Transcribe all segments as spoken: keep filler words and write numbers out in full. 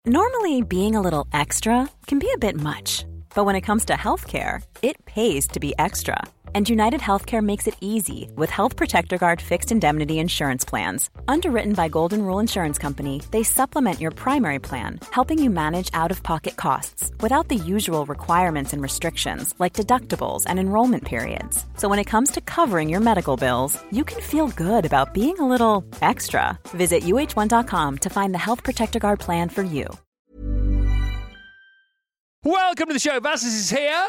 Normally, being a little extra can be a bit much. But when it comes to healthcare, it pays to be extra. And United Healthcare makes it easy with Health Protector Guard fixed indemnity insurance plans. Underwritten by Golden Rule Insurance Company, they supplement your primary plan, helping you manage out-of-pocket costs without the usual requirements and restrictions like deductibles and enrollment periods. So when it comes to covering your medical bills, you can feel good about being a little extra. Visit U H one dot com to find the Health Protector Guard plan for you. Welcome to the show. Vassos is here.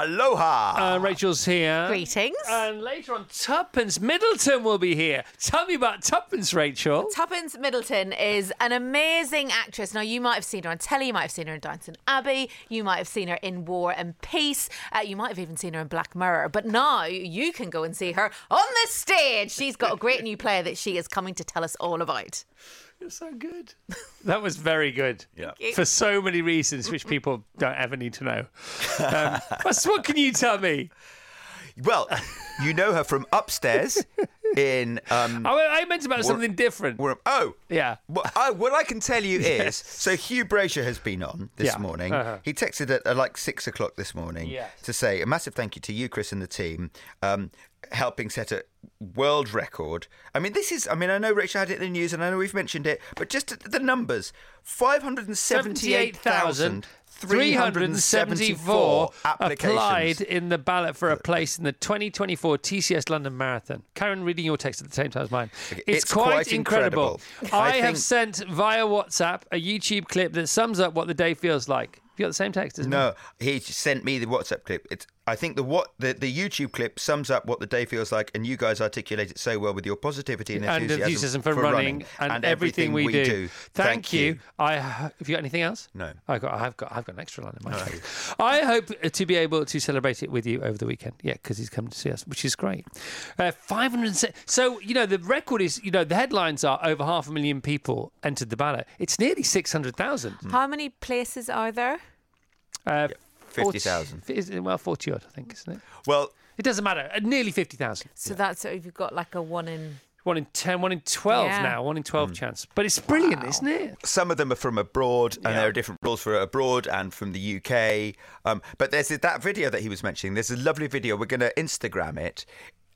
Aloha. Uh, Rachel's here. Greetings. And later on, Tuppence Middleton will be here. Tell me about Tuppence, Rachel. Tuppence Middleton is an amazing actress. Now, you might have seen her on telly. You might have seen her in Downton Abbey. You might have seen her in War and Peace. Uh, you might have even seen her in Black Mirror. But now you can go and see her on the stage. She's got a great new play that she is coming to tell us all about. You're so good. That was very good. Yeah. For so many reasons, which people don't ever need to know. Um, what, what can you tell me? Well, you know her from Upstairs in... Um, I, I meant about War- something different. War- oh. Yeah. Well, I, what I can tell you Yes. is, so Hugh Braysher has been on this Yeah. morning. Uh-huh. He texted at, at like six o'clock this morning Yes. to say a massive thank you to you, Chris, and the team, um, helping set a world record. I mean, this is, I mean, I know Rachel had it in the news and I know we've mentioned it, but just the numbers, five hundred seventy-eight thousand three hundred seventy-four applications applied in the ballot for a place in the twenty twenty-four T C S London Marathon. Karen, reading your text at the same time as mine. It's, It's quite, quite incredible. incredible. I, I have think- sent via WhatsApp a YouTube clip that sums up what the day feels like. You got the same text, isn't it? No, he sent me the WhatsApp clip. It's, I think the what the, the YouTube clip sums up what the day feels like, and you guys articulate it so well with your positivity and And enthusiasm, enthusiasm for, running, and, everything, we, do. Thank, you. I have you got anything else? No. I got. I've got. I've got an extra line in my mind. I hope to be able to celebrate it with you over the weekend. Yeah, because he's come to see us, which is great. Uh, Five hundred. So you know the record is. You know the headlines are over half a million people entered the ballot. It's nearly six hundred thousand. How many places are there? Uh, fifty thousand. Well, forty odd, I think, isn't it? Well, It doesn't matter. Uh, nearly fifty thousand. So that's if you've got like a one in... One in ten, one in twelve Yeah. now, one in twelve chance. But it's brilliant, isn't it? some of them are from abroad, and Yeah. there are different rules for abroad and from the U K. Um, but there's that video that he was mentioning. There's a lovely video. We're going to Instagram it,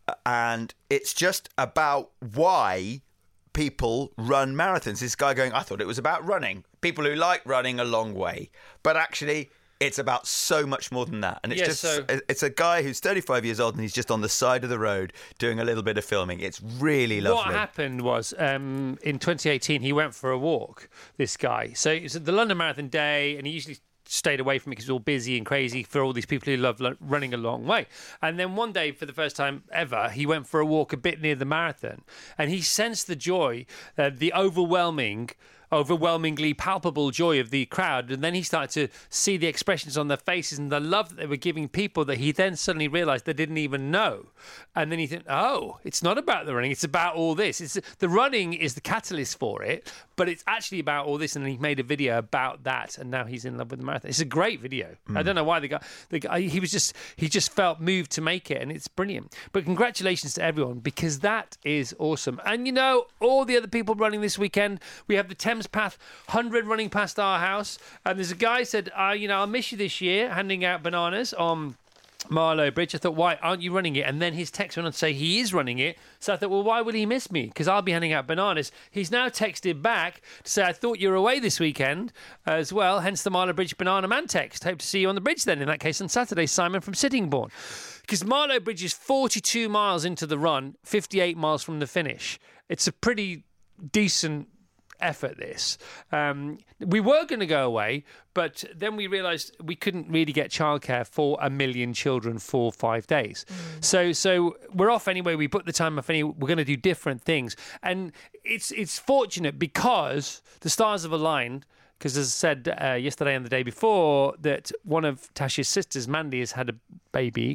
and it's just about why people run marathons. This guy going, I thought it was about running. People who like running a long way, but actually, it's about so much more than that. And it's Yeah, just so- it's a guy who's thirty-five years old and he's just on the side of the road doing a little bit of filming. It's really lovely. What happened was um, in twenty eighteen, he went for a walk, this guy. So it was the London Marathon day, and he usually stayed away from it because it was all busy and crazy for all these people who love lo- running a long way. And then one day, for the first time ever, he went for a walk a bit near the marathon, and he sensed the joy, uh, the overwhelming overwhelmingly palpable joy of the crowd, and then he started to see the expressions on their faces and the love that they were giving people that he then suddenly realized they didn't even know. And then he thought, oh, it's not about the running, it's about all this. It's the running is the catalyst for it, but it's actually about all this. And he made a video about that, and now he's in love with the marathon. It's a great video. I don't know why the guy, the guy he was just he just felt moved to make it, and it's brilliant. But congratulations to everyone, because that is awesome. And you know, all the other people running this weekend, we have the Thames Path one hundred running past our house, and there's a guy said, uh, you know, I'll miss you this year, handing out bananas on Marlow Bridge. I thought, why aren't you running it? And then his text went on to say he is running it. So I thought, well, why would he miss me? Because I'll be handing out bananas. He's now texted back to say, I thought you were away this weekend as well, hence the Marlow Bridge Banana Man text. Hope to see you on the bridge then, in that case, on Saturday. Simon from Sittingbourne. Because Marlow Bridge is forty-two miles into the run, fifty-eight miles from the finish. It's a pretty decent effort, this. Um, we were going to go away, but then we realised we couldn't really get childcare for a million children for five days. Mm. So so we're off anyway. We booked the time off anyway. We're going to do different things. And it's it's fortunate because the stars have aligned, because as I said uh, yesterday and the day before, that one of Tasha's sisters, Mandy, has had a baby.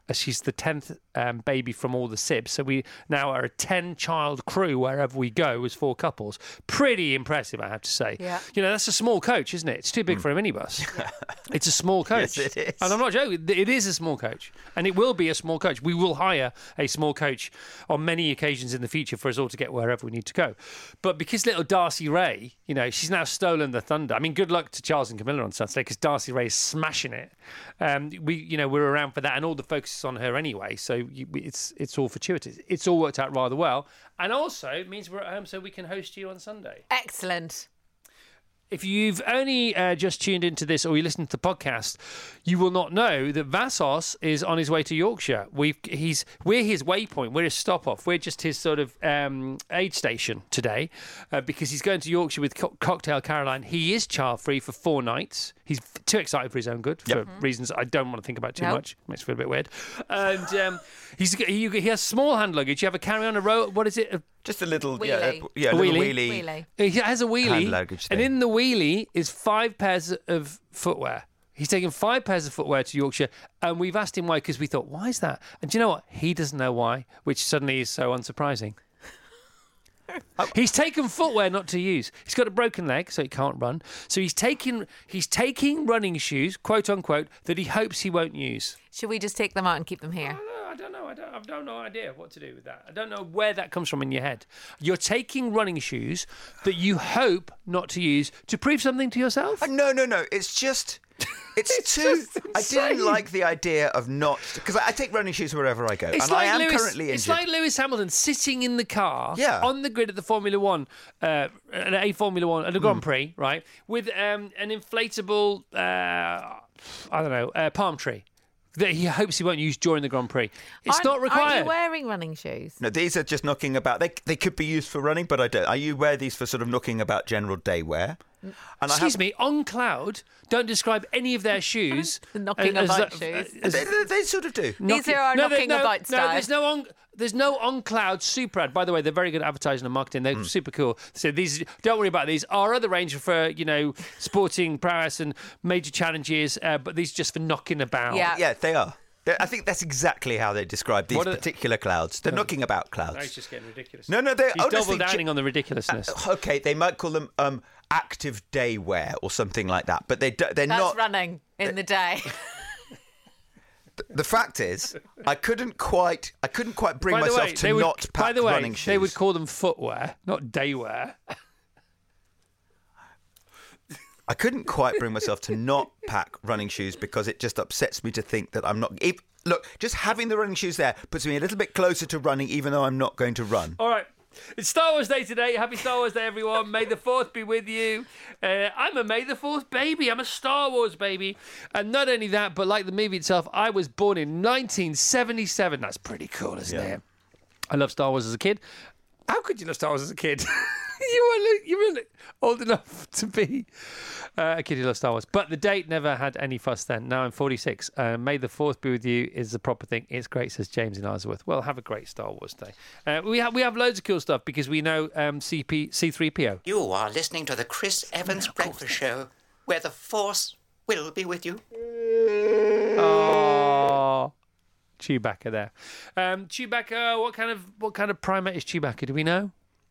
as she's the tenth um, baby from all the sibs. So we now are a ten-child crew wherever we go as four couples. Pretty impressive, I have to say. Yeah. You know, that's a small coach, isn't it? It's too big mm. for a minibus. It's a small coach. Yes, it is. And I'm not joking. It is a small coach. And it will be a small coach. We will hire a small coach on many occasions in the future for us all to get wherever we need to go. But because little Darcy Ray, you know, she's now stolen the thunder. I mean, good luck to Charles and Camilla on Saturday because Darcy Ray is smashing it. Um, we, you know, we're around for that, and all the focus is on her anyway. So you, it's it's all fortuitous. It's all worked out rather well, and also it means we're at home, so we can host you on Sunday. Excellent. If you've only uh, just tuned into this or you listen to the podcast, you will not know that Vassos is on his way to Yorkshire. We've he's we're his waypoint. We're his stop off. We're just his sort of um, aid station today uh, because he's going to Yorkshire with Co- Cocktail Caroline. He is child free for four nights. He's too excited for his own good for yep. reasons I don't want to think about too nope. much. Makes me feel a bit weird. And um, he's he, he has small hand luggage. You have a carry on a row. What is it? A, Just a little, wheelie. yeah, a, yeah, a A little wheelie. wheelie. Wheelie. He has a wheelie, Hand luggage and thing. in the wheelie is five pairs of footwear. He's taken five pairs of footwear to Yorkshire, and we've asked him why, because we thought, why is that? And do you know what? He doesn't know why, which suddenly is so unsurprising. He's taken footwear not to use. He's got a broken leg, so he can't run. So he's taking he's taking running shoes, quote unquote, that he hopes he won't use. Should we just take them out and keep them here? I don't know. I don't, I don't know idea what to do with that. I don't know where that comes from in your head. You're taking running shoes that you hope not to use to prove something to yourself? Uh, no, no, no. It's just... It's, It's too... just I didn't insane. like the idea of not... Because I, I take running shoes wherever I go. It's and like I am Lewis, currently injured. It's like Lewis Hamilton sitting in the car Yeah. on the grid at the Formula One, uh, at a Formula One, at a Grand Prix, right, with um, an inflatable, uh, I don't know, uh, palm tree that he hopes he won't use during the Grand Prix. It's aren't, not required. Aren't you wearing running shoes? No, these are just knocking about. They they could be used for running, but I don't. I you wear these for sort of knocking about general day wear. And Excuse I have, me, On Cloud don't describe any of their shoes Knocking as- about as- shoes. as- They, they, they sort of do. These are our No, there- knocking no, about no, style. there's no on. There's no On Cloud super ad. By the way, they're very good at advertising and marketing. They're Mm. super cool. So these, don't worry about these. Our other range are for, you know, sporting prowess and major challenges, uh, but these are just for knocking about. Yeah. Yeah, they are. They're, I think that's exactly how they describe these What are they- particular clouds. They're knocking about clouds. No, it's just getting ridiculous. No, no, they're He's honestly double downing ju- on the ridiculousness. Uh, okay, they might call them um, active day wear or something like that, but they do, they're That's not. running in the day. The fact is, I couldn't quite. I couldn't quite bring by the myself way, to they would, not pack by the way, running shoes. they would call them footwear, not daywear. I couldn't quite bring myself to not pack running shoes because it just upsets me to think that I'm not. If, look, just having the running shoes there puts me a little bit closer to running, even though I'm not going to run. All right. It's Star Wars Day today. Happy Star Wars Day, everyone. May the fourth be with you. Uh, I'm a May the fourth baby. I'm a Star Wars baby. And not only that, but like the movie itself, I was born in nineteen seventy-seven. That's pretty cool, isn't Yeah. it? I loved Star Wars as a kid. How could you love Star Wars as a kid? you were you were old enough to be uh, a kid who loves Star Wars. But the date never had any fuss then. Now I'm forty-six. Uh, May the fourth be with you is the proper thing. It's great, says James in Isleworth. Well, have a great Star Wars day. Uh, we have we have loads of cool stuff because we know um, C P, C three P O. You are listening to the Chris Evans Breakfast Show, where the Force will be with you. Oh, Chewbacca there. Um, Chewbacca, what kind of what kind of primate is Chewbacca? Do we know?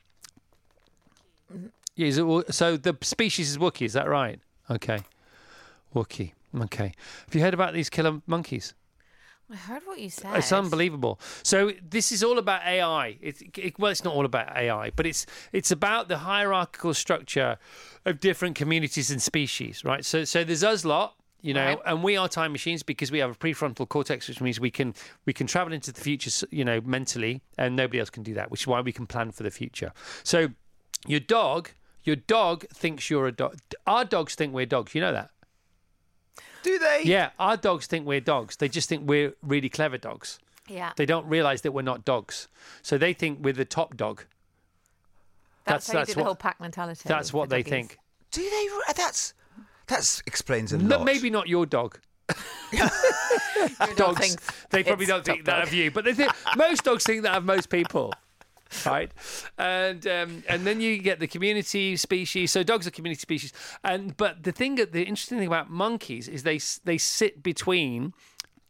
Yeah, is it, so the species is Wookiee, is that right? Okay. Wookiee. Okay. Have you heard about these killer monkeys? I heard what you said. It's unbelievable. So this is all about A I. It's it, well, it's not all about A I, but it's it's about the hierarchical structure of different communities and species, right? So so there's us lot, you know, Right. and we are time machines because we have a prefrontal cortex, which means we can we can travel into the future, you know, mentally, and nobody else can do that, which is why we can plan for the future. So your dog, your dog thinks you're a dog. Our dogs think we're dogs. You know that? Do they? Yeah, our dogs think we're dogs. They just think we're really clever dogs. Yeah. They don't realise that we're not dogs. So they think we're the top dog. That's, that's- how you that's do the what- whole pack mentality. That's for what they doggies. think. Do they? That's that explains a No, lot. maybe not your dog. Your dog Dogs, thinks they probably it's don't think top that dog. of you, but they think most dogs think that of most people. Right, and um, and then you get the community species. So dogs are community species, and but the thing, the interesting thing about monkeys is they they sit between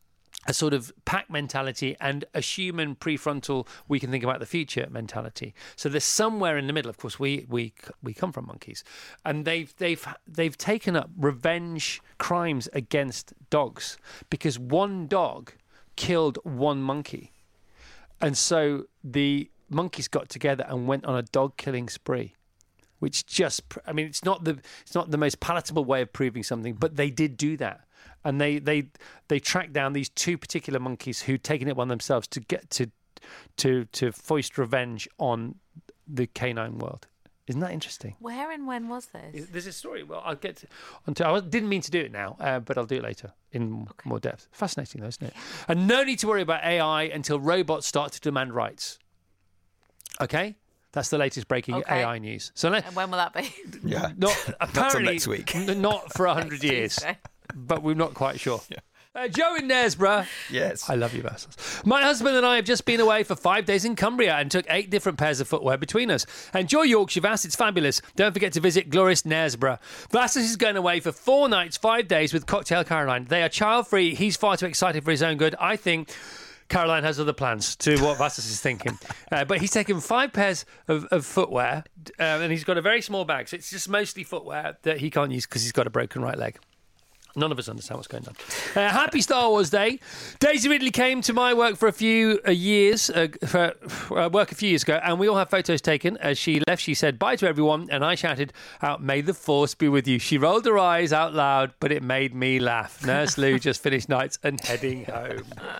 a sort of pack mentality and a human prefrontal, we can think about the future mentality. So there's somewhere in the middle. Of course, we we we come from monkeys, and they've they've they've taken up revenge crimes against dogs because one dog killed one monkey, and so the monkeys got together and went on a dog killing spree. Which just, I mean, it's not the it's not the most palatable way of proving something, but they did do that. And they they they tracked down these two particular monkeys who'd taken it upon themselves to get to to to foist revenge on the canine world. Isn't that interesting? Where and when was this? There's a story. Well, I'll get to, onto. I didn't mean to do it now, uh, but I'll do it later in okay. more depth. Fascinating, though, isn't it? And no need to worry about A I until robots start to demand rights. Okay. That's the latest breaking okay. A I news. So let, and when will that be? Yeah, not apparently not next week. n- not for a hundred years, but we're not quite sure. Yeah. Uh, Joe in Knaresborough. Yes. I love you, Vassals. My husband and I have just been away for five days in Cumbria and took eight different pairs of footwear between us. Enjoy Yorkshire, Vass. It's fabulous. Don't forget to visit glorious Knaresborough. Vassals is going away for four nights, five days with Cocktail Caroline. They are child-free. He's far too excited for his own good. I think Caroline has other plans to what Vassals is thinking. Uh, but he's taken five pairs of, of footwear uh, and he's got a very small bag. So it's just mostly footwear that he can't use because he's got a broken right leg. None of us understand what's going on. Uh, happy Star Wars Day. Daisy Ridley came to my work for a few uh, years, uh, for uh, work a few years ago, and we all have photos taken. As she left, she said bye to everyone, and I shouted out, "May the Force be with you." She rolled her eyes out loud, but it made me laugh. Nurse Lou just finished nights and heading home.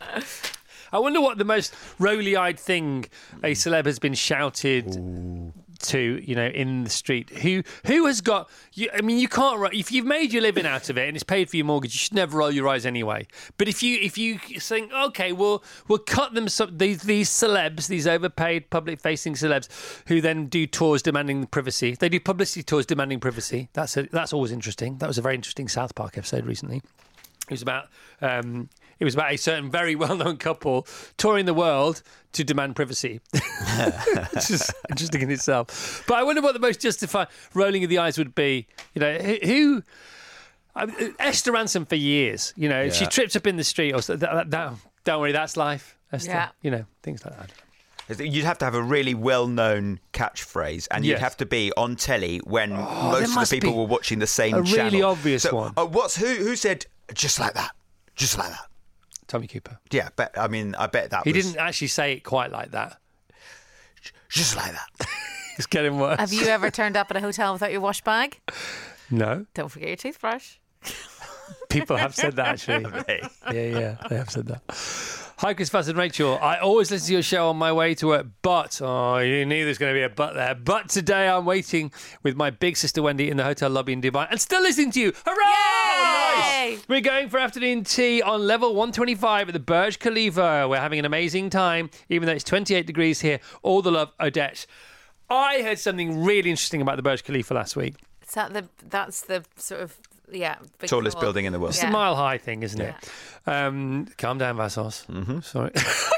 I wonder what the most roly-eyed thing a celeb has been shouted Ooh. to, you know, in the street. Who who has got... You, I mean, you can't... If you've made your living out of it and it's paid for your mortgage, you should never roll your eyes anyway. But if you if you think, OK, we'll, we'll cut them... Some, these, these celebs, these overpaid public-facing celebs, who then do tours demanding privacy. They do publicity tours demanding privacy. That's a, that's always interesting. That was a very interesting South Park episode recently. It was about... Um, It was about a certain very well-known couple touring the world to demand privacy. It's just interesting in itself. But I wonder what the most justified rolling of the eyes would be. You know, who... I mean, Esther Ransom for years, you know, yeah. she trips up in the street or that, that, that, don't worry, that's life, Esther. Yeah. You know, things like that. You'd have to have a really well-known catchphrase, and yes. you'd have to be on telly when oh, most of the people were watching the same a channel. A really obvious so, one. Uh, what's who? Who said just like that? Just like that. Tommy Cooper. Yeah, but I mean, I bet that he was... didn't actually say it quite like that. Just like that. It's getting worse. Have you ever turned up at a hotel without your wash bag? No. Don't forget your toothbrush. People have said that, actually. yeah, yeah, they have said that. Hi, Chris Fuss and Rachel. I always listen to your show on my way to work, but, oh, you knew there was going to be a but there. But today I'm waiting with my big sister Wendy in the hotel lobby in Dubai and still listening to you. Hooray! Yay! We're going for afternoon tea on level one twenty-five at the Burj Khalifa. We're having an amazing time, even though it's twenty-eight degrees here. All the love, Odette. I heard something really interesting about the Burj Khalifa last week. Is that the, that's the sort of... Yeah, big tallest wall. building in the world. It's yeah. a mile high thing, isn't yeah. it? Um, calm down, Vassos. Mm-hmm. Sorry.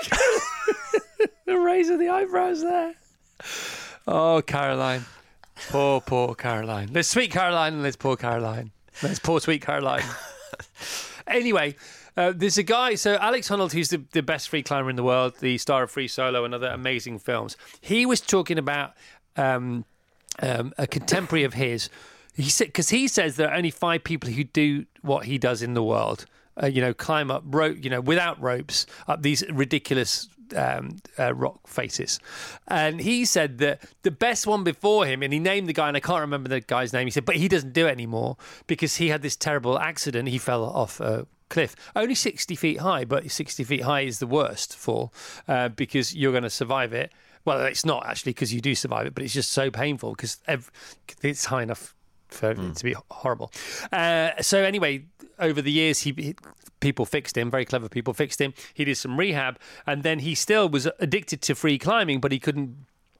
The raise of the eyebrows there. Oh, Caroline. Poor, poor Caroline. There's sweet Caroline and there's poor Caroline. There's poor sweet Caroline. Anyway, uh, there's a guy, so Alex Honnold, who's the, the best free climber in the world, the star of Free Solo and other amazing films. He was talking about um, um, a contemporary of his. He said, because he says there are only five people who do what he does in the world. Uh, you know, climb up rope, you know, without ropes up these ridiculous um, uh, rock faces. And he said that the best one before him, and he named the guy, and I can't remember the guy's name. He said, but he doesn't do it anymore because he had this terrible accident. He fell off a cliff, only sixty feet high, but sixty feet high is the worst fall uh, because you're going to survive it. Well, it's not actually because you do survive it, but it's just so painful because ev- it's high enough for mm. it to be horrible. Uh, so anyway, over the years, he, he people fixed him. Very clever people fixed him. He did some rehab, and then he still was addicted to free climbing, but he couldn't.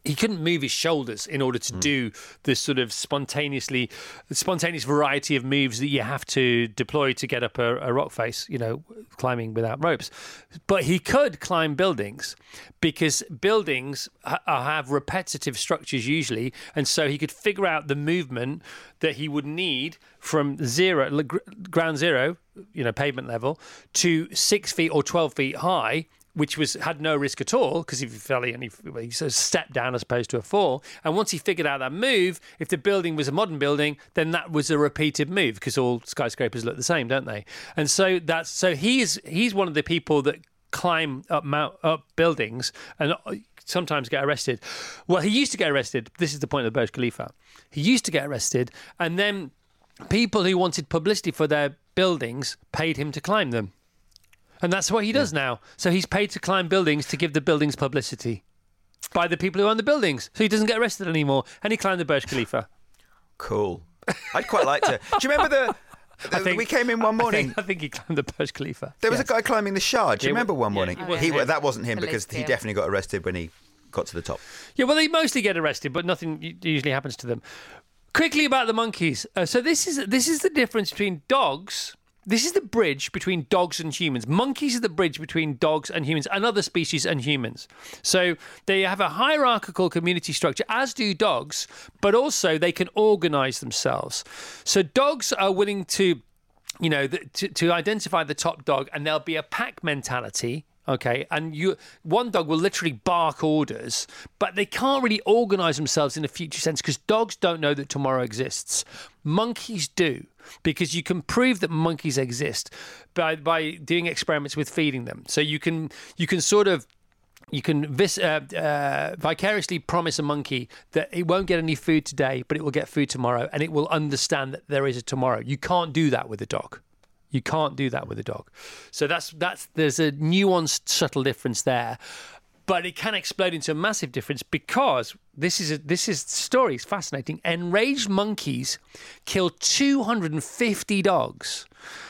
he couldn't move his shoulders in order to mm. do this sort of spontaneously, spontaneous variety of moves that you have to deploy to get up a, a rock face, you know, climbing without ropes. But he could climb buildings because buildings ha- have repetitive structures usually. And so he could figure out the movement that he would need from zero, ground zero, you know, pavement level, to six feet or twelve feet high, which was had no risk at all, because if he fell, he only he sort of stepped down as opposed to a fall. And once he figured out that move, if the building was a modern building, then that was a repeated move, because all skyscrapers look the same, don't they? And so that's so he's he's one of the people that climb up mount, up buildings and sometimes get arrested. Well, he used to get arrested. This is the point of the Burj Khalifa. He used to get arrested, and then people who wanted publicity for their buildings paid him to climb them. And that's what he does yeah. now. So he's paid to climb buildings to give the buildings publicity by the people who own the buildings. So he doesn't get arrested anymore. And he climbed the Burj Khalifa. Cool. I'd quite like to. Do you remember the... the think, we came in one morning. I think, I think he climbed the Burj Khalifa. There was yes. a guy climbing the Shard. Do you yeah, remember one morning? Yeah, he, that wasn't him, because he definitely got arrested when he got to the top. Yeah, well, they mostly get arrested, but nothing usually happens to them. Quickly about the monkeys. Uh, so this is this is the difference between dogs... This is the bridge between dogs and humans. Monkeys are the bridge between dogs and humans and other species and humans. So they have a hierarchical community structure, as do dogs, but also they can organise themselves. So dogs are willing to, you know, the, to, to identify the top dog, and there'll be a pack mentality. Okay, and you, one dog will literally bark orders, but they can't really organise themselves in a future sense, because dogs don't know that tomorrow exists. Monkeys do, because you can prove that monkeys exist by by doing experiments with feeding them. So you can you can sort of you can vis, uh, uh, vicariously promise a monkey that it won't get any food today, but it will get food tomorrow, and it will understand that there is a tomorrow. You can't do that with a dog. You can't do that with a dog. So that's that's there's a nuanced, subtle difference there. But it can explode into a massive difference, because this is a, this is the story is fascinating. Enraged monkeys kill two hundred fifty dogs,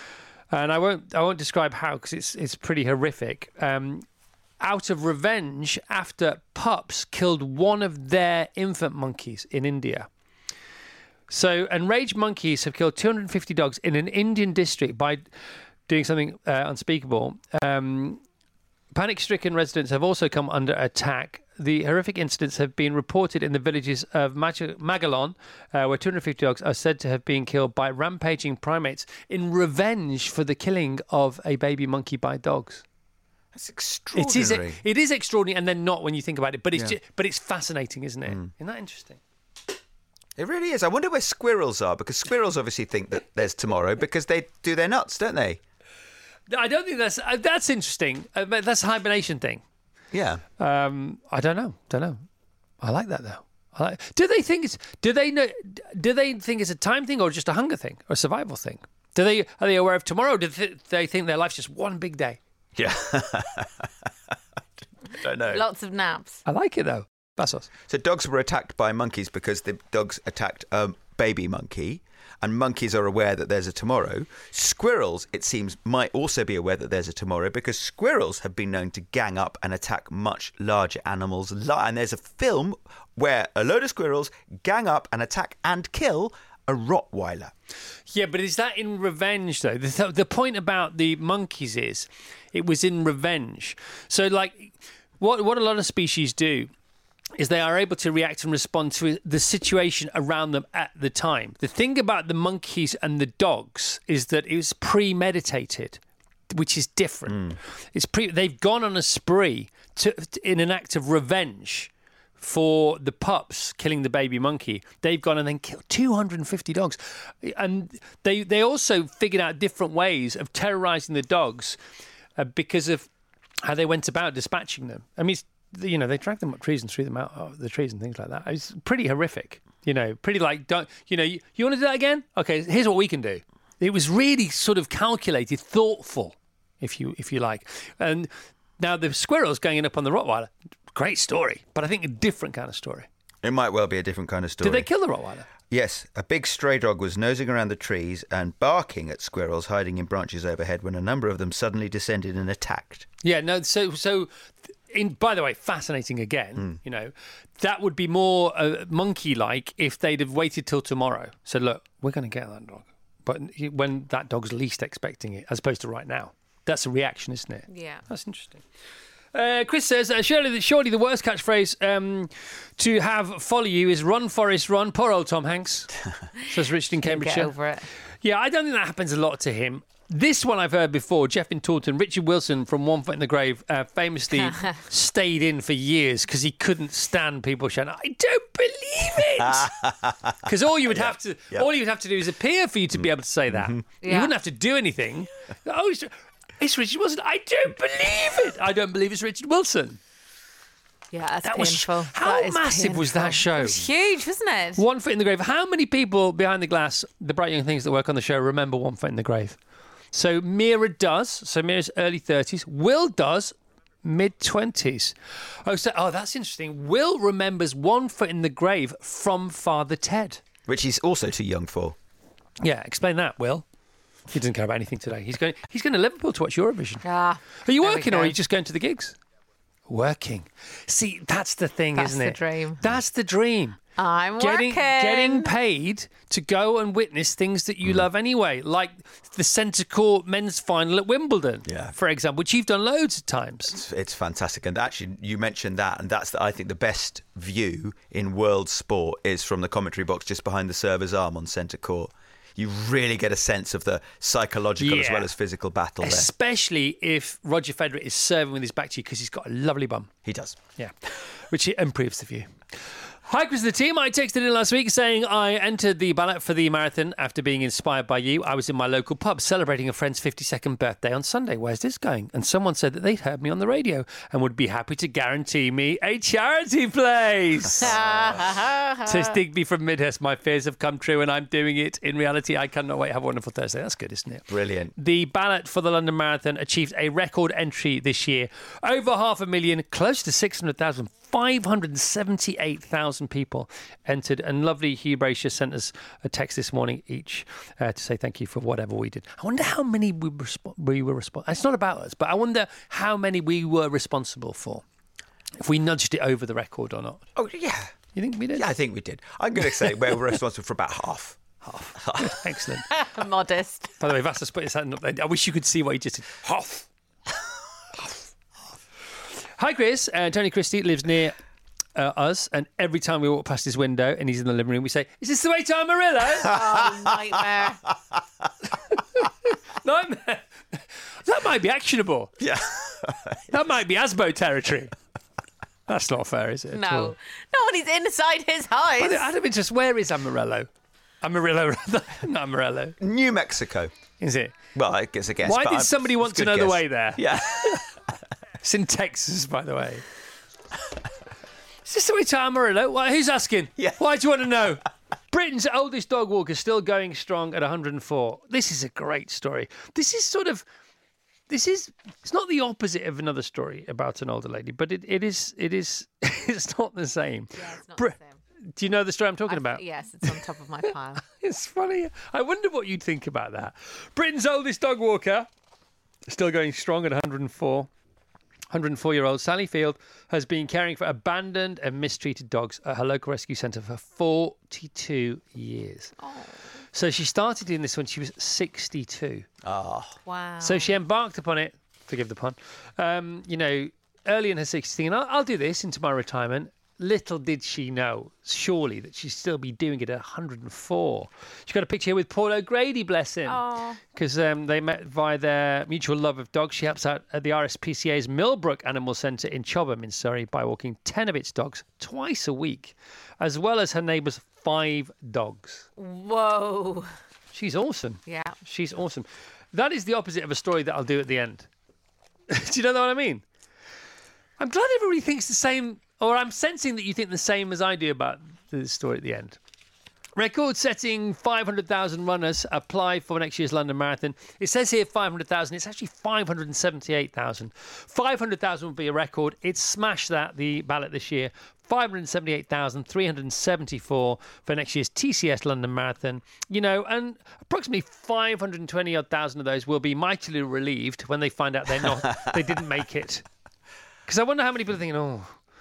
and I won't I won't describe how, because it's it's pretty horrific. Um, out of revenge, after pups killed one of their infant monkeys in India. So enraged monkeys have killed two hundred fifty dogs in an Indian district by doing something uh, unspeakable. Um, Panic-stricken residents have also come under attack. The horrific incidents have been reported in the villages of Mag- Magalon, uh, where two hundred fifty dogs are said to have been killed by rampaging primates in revenge for the killing of a baby monkey by dogs. That's extraordinary. It is, it is extraordinary, and then not when you think about it. But it's yeah. just, but it's fascinating, isn't it? Mm. Isn't that interesting? It really is. I wonder where squirrels are, because squirrels obviously think that there's tomorrow, because they do their nuts, don't they? I don't think that's uh, that's interesting. Uh, but that's a hibernation thing. Yeah. Um, I don't know. Don't know. I like that though. I like, do they think it's? Do they know? Do they think it's a time thing, or just a hunger thing, or a survival thing? Do they are they aware of tomorrow? Do they, they think their life's just one big day? Yeah. Don't know. Lots of naps. I like it though. Vassos. So dogs were attacked by monkeys because the dogs attacked a baby monkey, and monkeys are aware that there's a tomorrow. Squirrels, it seems, might also be aware that there's a tomorrow, because squirrels have been known to gang up and attack much larger animals. And there's a film where a load of squirrels gang up and attack and kill a Rottweiler. Yeah, but is that in revenge, though? The, th- the point about the monkeys is it was in revenge. So, like, what what a lot of species do is they are able to react and respond to the situation around them at the time. The thing about the monkeys and the dogs is that it was premeditated, which is different. Mm. It's pre. They've gone on a spree to, in an act of revenge for the pups killing the baby monkey. They've gone and then killed two hundred fifty dogs. And they, they also figured out different ways of terrorising the dogs uh, because of how they went about dispatching them. I mean, it's, you know, they dragged them up trees and threw them out of the trees and things like that. It's pretty horrific, you know, pretty like, don't, you know, you, you want to do that again? Okay, here's what we can do. It was really sort of calculated, thoughtful, if you if you like. And now the squirrels going up on the Rottweiler, great story, but I think a different kind of story. It might well be a different kind of story. Did they kill the Rottweiler? Yes, a big stray dog was nosing around the trees and barking at squirrels hiding in branches overhead when a number of them suddenly descended and attacked. Yeah, no, so so in, by the way, fascinating again, mm. you know, that would be more uh, monkey-like if they'd have waited till tomorrow. Said, look, we're going to get that dog. But when that dog's least expecting it, as opposed to right now. That's a reaction, isn't it? Yeah. That's interesting. Uh, Chris says, uh, surely, surely the worst catchphrase um, to have follow you is run, Forrest, run. Poor old Tom Hanks, says Richard in Cambridgeshire. Get over it. Yeah, I don't think that happens a lot to him. This one I've heard before, Jeff in Taunton. Richard Wilson from One Foot in the Grave uh, famously stayed in for years because he couldn't stand people shouting, I don't believe it! Because all you would yeah, have to yeah. all you would have to do is appear for you to be able to say that. Mm-hmm. Yeah. You wouldn't have to do anything. Oh, it's, it's Richard Wilson. I don't believe it! I don't believe it's Richard Wilson. Yeah, that's that painful. Was, how that massive painful. was that show? It was huge, wasn't it? One Foot in the Grave. How many people behind the glass, the bright young things that work on the show, remember One Foot in the Grave? So Mira does. So Mira's early thirties. Will does mid-twenties. Oh, so, oh, that's interesting. Will remembers One Foot in the Grave from Father Ted. Which he's also too young for. Yeah, explain that, Will. He doesn't care about anything today. He's going He's going to Liverpool to watch Eurovision. Ah, are you working or are you just going to the gigs? Working. See, that's the thing, that's isn't the it? That's the dream. That's the dream. I'm getting, working. Getting paid to go and witness things that you mm. love anyway, like the centre court men's final at Wimbledon, yeah. for example, which you've done loads of times. It's, it's fantastic. And actually, you mentioned that, and that's, the, I think, the best view in world sport is from the commentary box just behind the server's arm on centre court. You really get a sense of the psychological yeah. as well as physical battle there. Especially if Roger Federer is serving with his back to you because he's got a lovely bum. He does. Yeah, which improves the view. Hi, Chris, the team. I texted in last week saying I entered the ballot for the marathon after being inspired by you. I was in my local pub celebrating a friend's fifty-second birthday on Sunday. Where's this going? And someone said that they'd heard me on the radio and would be happy to guarantee me a charity place. Says Digby from Midhurst. My fears have come true and I'm doing it. In reality, I cannot wait. Have a wonderful Thursday. That's good, isn't it? Brilliant. The ballot for the London Marathon achieved a record entry this year. Over half a million, close to six hundred thousand. five hundred seventy-eight thousand people entered, and lovely Hugh Brasher sent us a text this morning each uh, to say thank you for whatever we did. I wonder how many we, resp- we were responsible. It's not about us, but I wonder how many we were responsible for, if we nudged it over the record or not. Oh, yeah. You think we did? Yeah, I think we did. I'm going to say we're responsible for about half. Half. Excellent. Modest. By the way, Vassa's put his hand up there. I wish you could see what he just did. Half. Hi, Chris. Uh, Tony Christie lives near uh, us, and every time we walk past his window and he's in the living room, we say, is this the way to Amarillo? Oh, nightmare. Nightmare. That might be actionable. Yeah. That might be Asbo territory. That's not fair, is it? No. No, and he's inside his house. But out of interest, where is Amarillo? Amarillo, rather. Not Amarillo. New Mexico. Is it? Well, I guess a guess. Why did I'm, somebody want to know guess. the way there? Yeah. It's in Texas, by the way. Is this the way to Amarillo? Well, who's asking? Yeah. Why do you want to know? Britain's oldest dog walker still going strong at one hundred and four. This is a great story. This is sort of, this is, it's not the opposite of another story about an older lady, but it, it is, it is, it's not the same. Yeah, it's not Br- the same. Do you know the story I'm talking I, about? Yes, it's on top of my pile. It's funny. I wonder what you'd think about that. Britain's oldest dog walker, still going strong at one hundred and four. one hundred and four-year-old Sally Field has been caring for abandoned and mistreated dogs at her local rescue centre for forty-two years. Oh. So she started doing this when she was sixty-two. Oh. Wow. So she embarked upon it, forgive the pun, um, you know, early in her sixties, thinking, I'll, I'll do this into my retirement. Little did she know, surely, that she'd still be doing it at one hundred and four. She's got a picture here with Paul O'Grady, bless him. Because um, they met via their mutual love of dogs. She helps out at the R S P C A's Millbrook Animal Centre in Chobham in Surrey by walking ten of its dogs twice a week, as well as her neighbour's five dogs. Whoa. She's awesome. Yeah. She's awesome. That is the opposite of a story that I'll do at the end. Do you know what I mean? I'm glad everybody thinks the same... Or I'm sensing that you think the same as I do about the story at the end. Record-setting five hundred thousand runners apply for next year's London Marathon. It says here five hundred thousand. It's actually five hundred seventy-eight thousand. five hundred thousand would be a record. It smashed that, the ballot this year. five hundred seventy-eight thousand three hundred seventy-four for next year's T C S London Marathon. You know, and approximately five hundred twenty odd thousand of those will be mightily relieved when they find out they're not, they didn't make it. Because I wonder how many people are thinking, oh,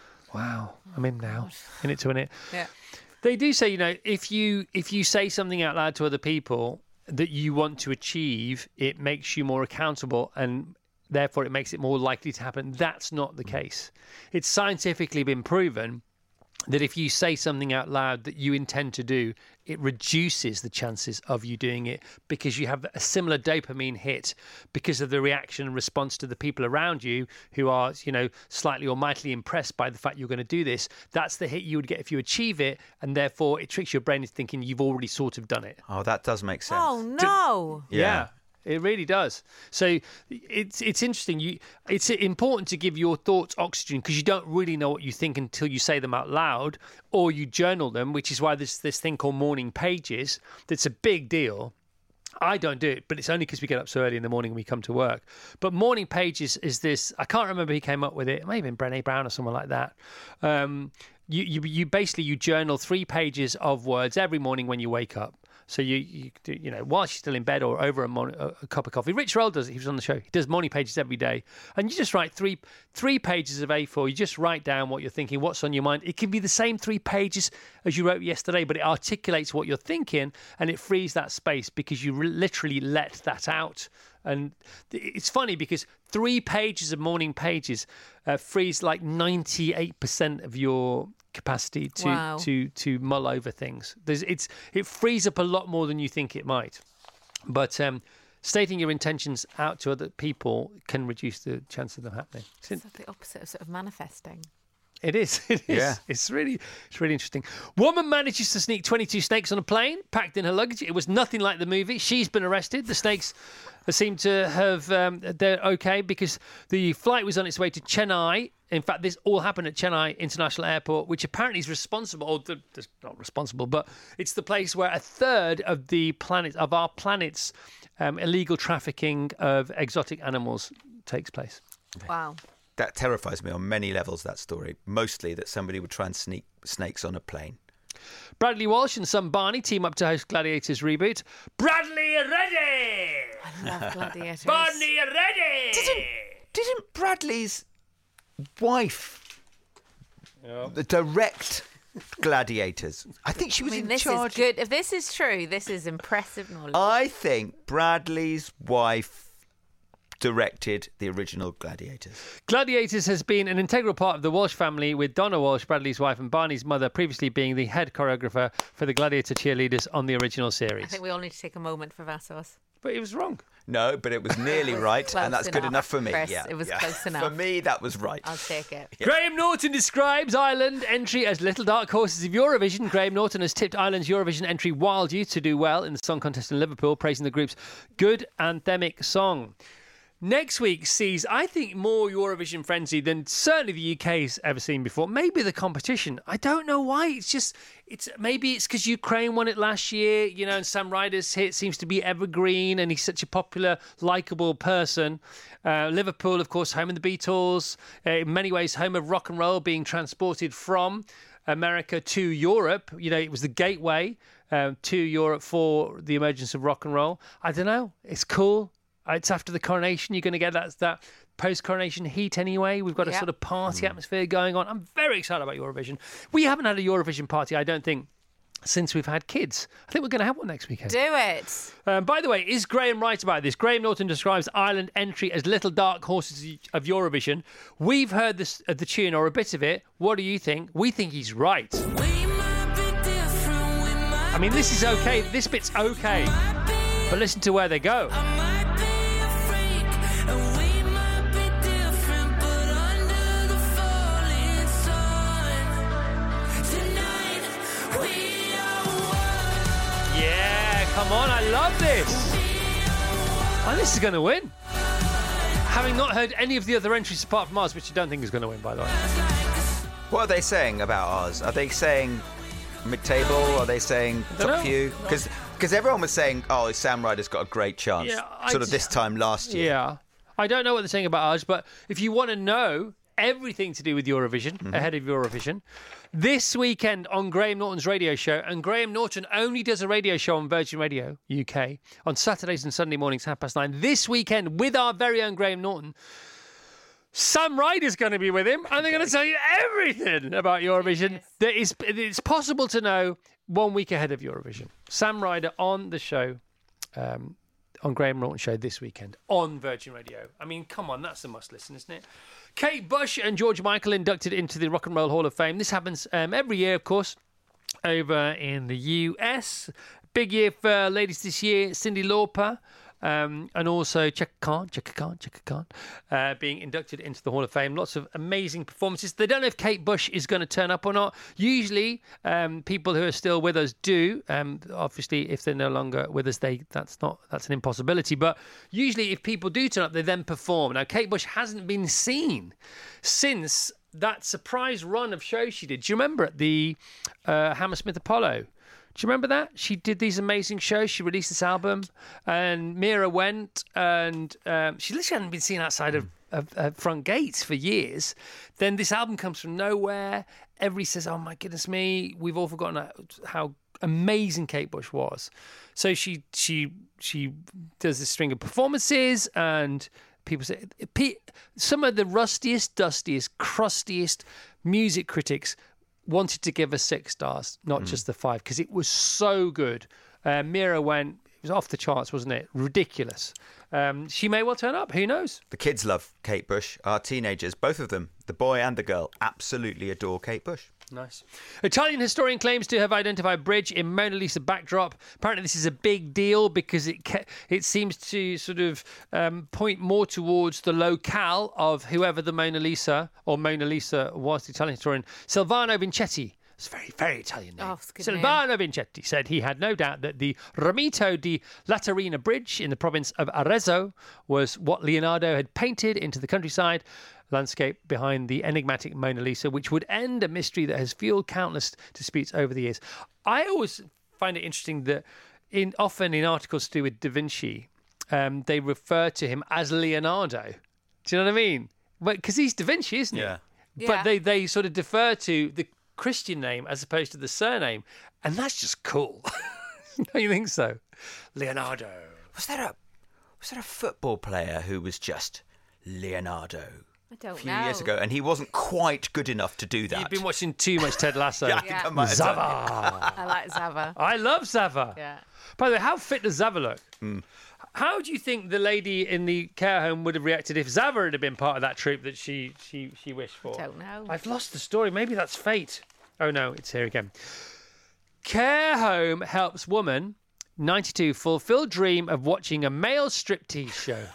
wow, I'm in now, in it to win it. Yeah. They do say, you know, if you if you say something out loud to other people that you want to achieve, it makes you more accountable and therefore it makes it more likely to happen. That's not the case. It's scientifically been proven that if you say something out loud that you intend to do, it reduces the chances of you doing it because you have a similar dopamine hit because of the reaction and response to the people around you who are, you know, slightly or mightily impressed by the fact you're going to do this. That's the hit you would get if you achieve it, and therefore it tricks your brain into thinking you've already sort of done it. Oh, that does make sense. Oh, no. Yeah. yeah. It really does. So it's it's interesting. You, it's important to give your thoughts oxygen because you don't really know what you think until you say them out loud or you journal them, which is why there's this thing called morning pages. That's a big deal. I don't do it, but it's only because we get up so early in the morning and we come to work. But morning pages is this. I can't remember who came up with it. It may have been Brené Brown or someone like that. Um, you, you you basically you journal three pages of words every morning when you wake up. So you you you know while she's still in bed or over a, mon- a cup of coffee. Rich Roll does it. He was on the show. He does morning pages every day, and you just write three three pages of A four. You just write down what you're thinking, what's on your mind. It can be the same three pages as you wrote yesterday, but it articulates what you're thinking, and it frees that space because you re- literally let that out. And it's funny because three pages of morning pages uh, frees like ninety-eight percent of your capacity to Wow. to to mull over things. There's it's it frees up a lot more than you think it might. But um, stating your intentions out to other people can reduce the chance of them happening. It's, It's like the opposite of sort of manifesting. it is. It is. Yeah. It's really it's really interesting. Woman manages to sneak twenty-two snakes on a plane, packed in her luggage. It was nothing like the movie. She's been arrested. The snakes seem to have um, they're okay because the flight was on its way to Chennai. In fact, this all happened at Chennai International Airport, which apparently is responsible, or the, the, not responsible, but it's the place where a third of the planet of our planet's um, illegal trafficking of exotic animals takes place. Wow. That terrifies me on many levels, that story. Mostly that somebody would try and sneak snakes on a plane. Bradley Walsh and son Barney team up to host Gladiators reboot. Bradley, ready! I love Gladiators. Barney, ready! Didn't, didn't Bradley's wife the direct Gladiators? I think she was I mean, in this charge. is good. If this is true, this is impressive knowledge. I think Bradley's wife directed the original Gladiators. Gladiators has been an integral part of the Walsh family, with Donna Walsh, Bradley's wife, and Barney's mother previously being the head choreographer for the Gladiator cheerleaders on the original I series. think we all need to take a moment for Vassos. But it was wrong. No, but it was nearly right, close and that's good enough, enough for me. Chris. Yeah, It was yeah. close enough. For me, that was right. I'll take it. Graham Norton describes Ireland entry as little dark horses of Eurovision. Graham Norton has tipped Ireland's Eurovision entry Wild Youth to do well in the song contest in Liverpool, praising the group's good anthemic song. Next week sees, I think, more Eurovision frenzy than certainly the U K's ever seen before. Maybe the competition. I don't know why. It's just, it's maybe it's because Ukraine won it last year, you know, and Sam Ryder's hit seems to be evergreen and he's such a popular, likeable person. Uh, Liverpool, of course, home of the Beatles. Uh, in many ways, home of rock and roll being transported from America to Europe. You know, it was the gateway um, to Europe for the emergence of rock and roll. I don't know. It's cool. It's after the coronation. You're going to get that that post-coronation heat anyway. We've got a Yeah. sort of party atmosphere going on. I'm very excited about Eurovision. We haven't had a Eurovision party, I don't think, since we've had kids. I think we're going to have one next weekend. Do it. Um, by the way, is Graham right about this? Graham Norton describes Ireland entry as little dark horses of Eurovision. We've heard this, uh, the tune or a bit of it. What do you think? We think he's right. I mean, this is okay. This bit's okay. But listen to where they go. Yeah, come on, I love this. And this is going to win. Having not heard any of the other entries apart from ours, which I don't think is going to win, by the way. What are they saying about ours? Are they saying mid-table? Are they saying Dunno. top few? Because because everyone was saying, oh, Sam Ryder's got a great chance. Yeah, I sort of d- this time last year. Yeah. I don't know what they're saying about ours, but if you want to know everything to do with Eurovision, Mm-hmm. ahead of Eurovision, this weekend on Graham Norton's radio show, and Graham Norton only does a radio show on Virgin Radio U K on Saturdays and Sunday mornings, half past nine. This weekend, with our very own Graham Norton, Sam Ryder's going to be with him, and they're going to tell you everything about Eurovision that is it's possible to know one week ahead of Eurovision. Sam Ryder on the show, um, on Graham Norton Show this weekend on Virgin Radio. I mean, come on, that's a must listen, isn't it? Kate Bush and George Michael inducted into the Rock and Roll Hall of Fame. This happens um, every year, of course, over in the U S. Big year for ladies this year, Cyndi Lauper. Um, and also Chaka Khan, Chaka Khan, Chaka Khan, uh, being inducted into the Hall of Fame. Lots of amazing performances. They don't know if Kate Bush is going to turn up or not. Usually, um, people who are still with us do. Um, obviously, if they're no longer with us, they that's not that's an impossibility. But usually, if people do turn up, they then perform. Now, Kate Bush hasn't been seen since that surprise run of shows she did. Do you remember at the uh, Hammersmith Apollo? Do you remember that? She did these amazing shows. She released this album, and Mira went, and um, she literally hadn't been seen outside of, of, of front gates for years. Then this album comes from nowhere. Everybody says, "Oh my goodness me, we've all forgotten how amazing Kate Bush was." So she she she does this string of performances, and people say some of the rustiest, dustiest, crustiest music critics wanted to give us six stars, not mm. just the five, because it was so good. Uh, Mira went, it was off the charts, wasn't it? Ridiculous. Um, she may well turn up. Who knows? The kids love Kate Bush. Our teenagers, both of them, the boy and the girl, absolutely adore Kate Bush. Nice. Italian historian claims to have identified bridge in Mona Lisa backdrop. Apparently this is a big deal because it ca- it seems to sort of um, point more towards the locale of whoever the Mona Lisa or Mona Lisa was, the Italian historian Silvano Vincetti. It's very, very Italian name. Oh, it's a good Silvano name. Vincetti said he had no doubt that the Ramito di Laterina Bridge in the province of Arezzo was what Leonardo had painted into the countryside landscape behind the enigmatic Mona Lisa, which would end a mystery that has fueled countless disputes over the years. I always find it interesting that in often in articles to do with Da Vinci, um, they refer to him as Leonardo. Do you know what I mean? Because he's Da Vinci, isn't Yeah. he? Yeah. But they, they sort of defer to the Christian name as opposed to the surname, and that's just cool. Don't you think so? Leonardo. Was there a was there a football player who was just Leonardo? I don't A few know. years ago, and he wasn't quite good enough to do that. You've been watching too much Ted Lasso. Yeah, I think Yeah. I might have done. Zava. I like Zava. I love Zava. Yeah. By the way, how fit does Zava look? Mm. How do you think the lady in the care home would have reacted if Zava had been part of that troop that she she she wished for? Don't know. I've lost the story. Maybe that's fate. Oh no, it's here again. Care home helps woman ninety-two fulfill dream of watching a male striptease show.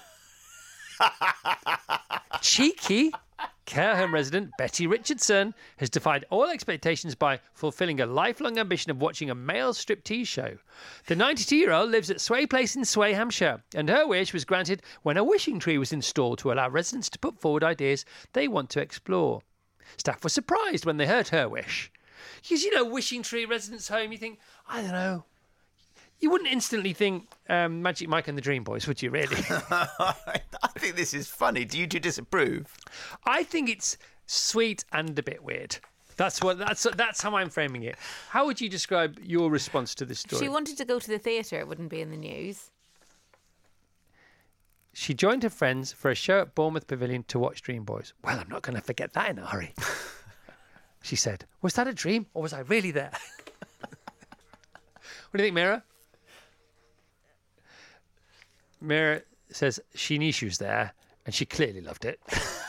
Cheeky. Care home resident Betty Richardson has defied all expectations by fulfilling a lifelong ambition of watching a male striptease show. The ninety-two-year-old lives at Sway Place in Sway, Hampshire, and her wish was granted when a wishing tree was installed to allow residents to put forward ideas they want to explore. Staff were surprised when they heard her wish. Because, you know, wishing tree residents' home, you think, I don't know, you wouldn't instantly think um, Magic Mike and the Dream Boys, would you, really? I think this is funny. Do you two disapprove? I think it's sweet and a bit weird. That's what. That's that's how I'm framing it. How would you describe your response to this If story? she wanted to go to the theatre, it wouldn't be in the news. She joined her friends for a show at Bournemouth Pavilion to watch Dream Boys. Well, I'm not going to forget that in a hurry. She said, was that a dream or was I really there? What do you think, Mira? Mira says she knew she was there and she clearly loved it.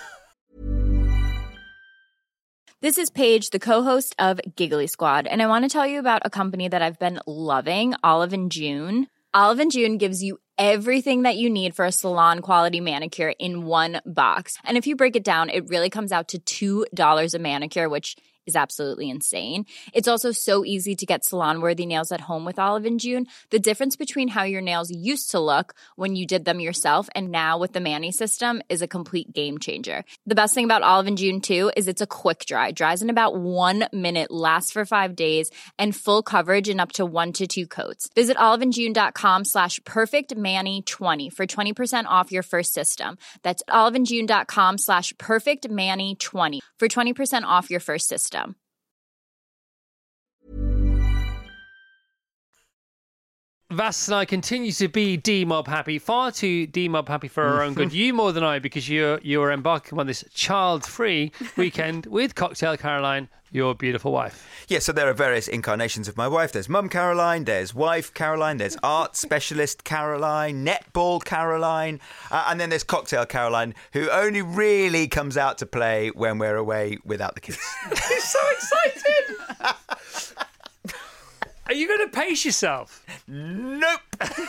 This is Paige, the co-host of Giggly Squad, and I want to tell you about a company that I've been loving, Olive and June. Olive and June gives you everything that you need for a salon-quality manicure in one box. And if you break it down, it really comes out to two dollars a manicure, which is absolutely insane. It's also so easy to get salon-worthy nails at home with Olive and June. The difference between how your nails used to look when you did them yourself and now with the Mani system is a complete game changer. The best thing about Olive and June, too, is it's a quick dry. Dries in about one minute, lasts for five days, and full coverage in up to one to two coats. Visit oliveandjune.com slash perfectmani20 for twenty percent off your first system. That's oliveandjune.com slash perfectmani20 for twenty percent off your first system. Vass and I continue to be D-Mob happy, far too D-Mob happy for our own good. You more than I, because you're you're embarking on this child-free weekend with Cocktail Caroline, your beautiful wife. Yeah, so there are various incarnations of my wife. There's Mum Caroline, there's Wife Caroline, there's Art Specialist Caroline, Netball Caroline, uh, and then there's Cocktail Caroline, who only really comes out to play when we're away without the kids. He's so excited! Are you going to pace yourself? Nope.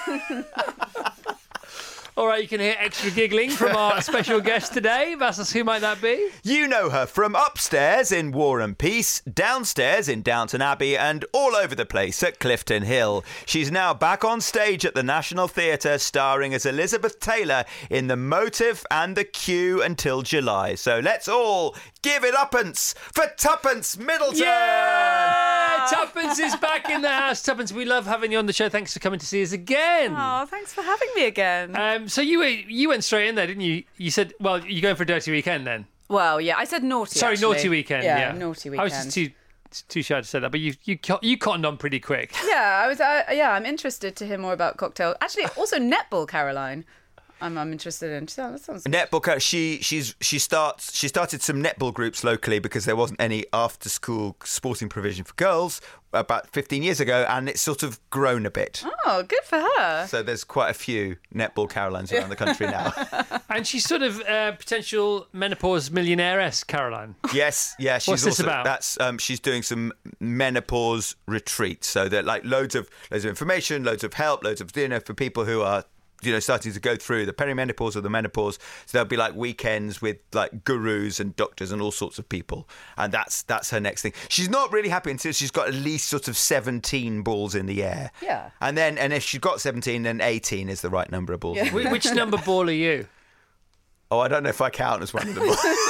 All right, you can hear extra giggling from our special guest today. Vassos, who might that be? You know her from upstairs in War and Peace, downstairs in Downton Abbey, and all over the place at Clifton Hill. She's now back on stage at the National Theatre, starring as Elizabeth Taylor in The Motive and The Queue until July. So let's all give it uppence for Tuppence Middleton! Yeah! Tuppence is back in the house. Tuppence, we love having you on the show. Thanks for coming to see us again. Oh, thanks for having me again. Um, so you you went straight in there, didn't you? You said, well, you're going for a dirty weekend then? Well, yeah, I said naughty. Sorry, actually. naughty weekend. Yeah, Yeah, naughty weekend. I was just too too shy to say that, but you you co- you cottoned on pretty quick. Yeah, I was. Uh, yeah, I'm interested to hear more about cocktail. Actually, also netball, Caroline. I'm, I'm interested in. So that sounds good. Netball. She she's she starts she started some netball groups locally because there wasn't any after school sporting provision for girls about fifteen years ago, and it's sort of grown a bit. Oh, good for her. So there's quite a few netball Carolines around the country now. And she's sort of uh, potential menopause millionaire-esque, Caroline. Yes, yeah. She's What's this also, about? That's um, she's doing some menopause retreats. So that like loads of loads of information, loads of help, loads of you know for people who are you know starting to go through the perimenopause or the menopause. So there'll be like weekends with like gurus and doctors and all sorts of people, and that's that's her next thing. She's not really happy until she's got at least sort of seventeen balls in the air. Yeah. And then and if she's got seventeen, then eighteen is the right number of balls. Yeah. in the air. Wh- Which number ball are you? Oh, I don't know if I count as one of the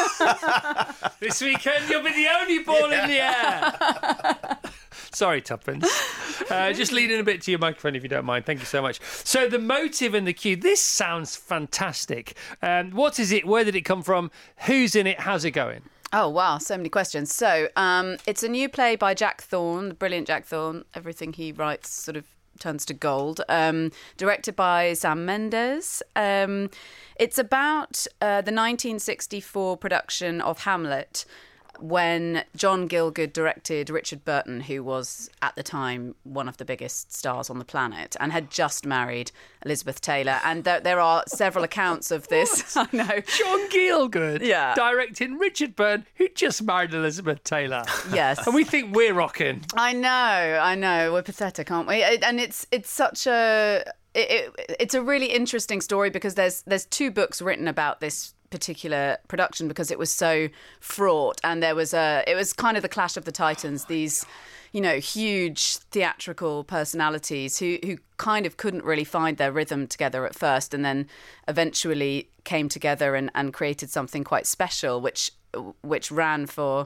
balls. This weekend you'll be the only ball in the air. Sorry, Tuppence. Uh, just lean in a bit to your microphone if you don't mind. Thank you so much. So the motive and the cue. This sounds fantastic. Um, what is it? Where did it come from? Who's in it? How's it going? Oh, wow, so many questions. So um, it's a new play by Jack Thorne, the brilliant Jack Thorne. Everything he writes sort of turns to gold. Um, directed by Sam Mendes. Um, it's about uh, the nineteen sixty-four production of Hamlet, when John Gielgud directed Richard Burton, who was at the time one of the biggest stars on the planet and had just married Elizabeth Taylor. And there, there are several accounts of this. I know. John Gielgud, Yeah. directing Richard Byrne, who just married Elizabeth Taylor. Yes. And we think we're rocking. I know, I know. We're pathetic, aren't we? It, and it's it's such a it, it, it's a really interesting story because there's there's two books written about this particular production because it was so fraught, and there was a it was kind of the clash of the titans, these you know huge theatrical personalities who who kind of couldn't really find their rhythm together at first, and then eventually came together and, and created something quite special, which which ran for